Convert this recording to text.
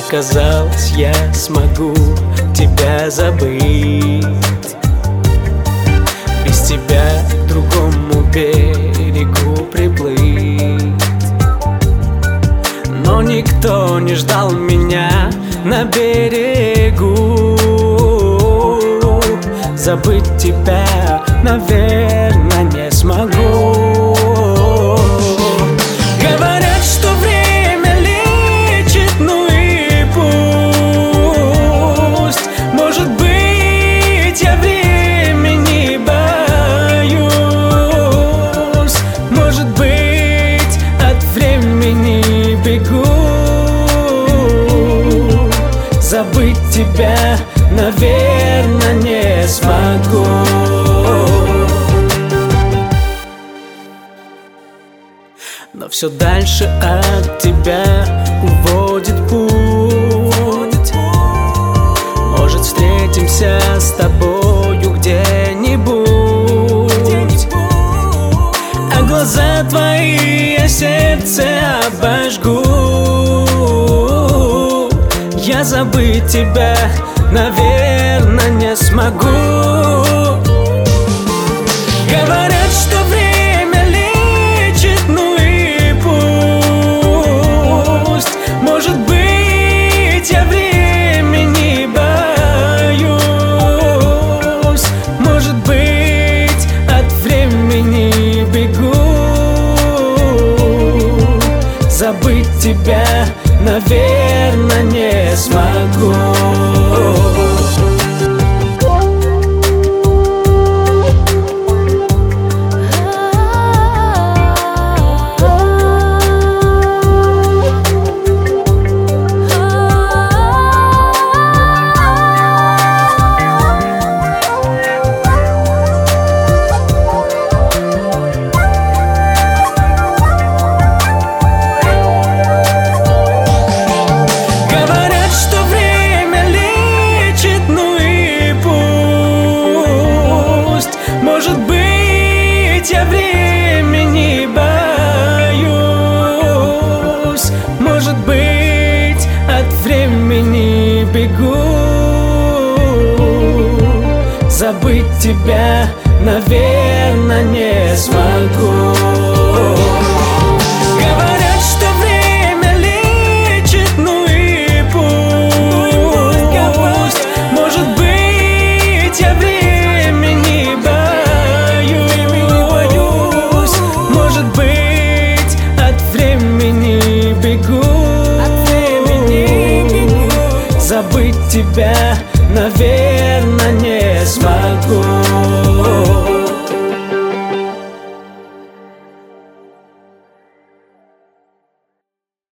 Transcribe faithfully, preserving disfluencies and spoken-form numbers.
казалось, я смогу тебя забыть, без тебя к другому берегу приплыть. Но никто не ждал меня на берегу. Забыть тебя, наверное, не смогу. Говорят, что время лечит, ну и пусть. Может быть, я времени боюсь. Может быть, от времени бегу. Забыть тебя, наверное, не смогу. Но все дальше от тебя уводит путь. Может, встретимся с тобою где-нибудь, а глаза твои я сердце обожгу. Я забыть тебя, наверное, не смогу. Говорят, что время лечит, ну и пусть. Может быть, я времени боюсь. Может быть, от времени бегу. Забыть тебя, наверное, не смогу. Может быть, я времени боюсь. Может быть, от времени бегу. Забыть тебя, наверное, не смогу. Говорят, что время лечит, ну и пусть. Может быть, я времени боюсь. Может быть, от времени бегу. Забыть тебя, наверное, не смогу.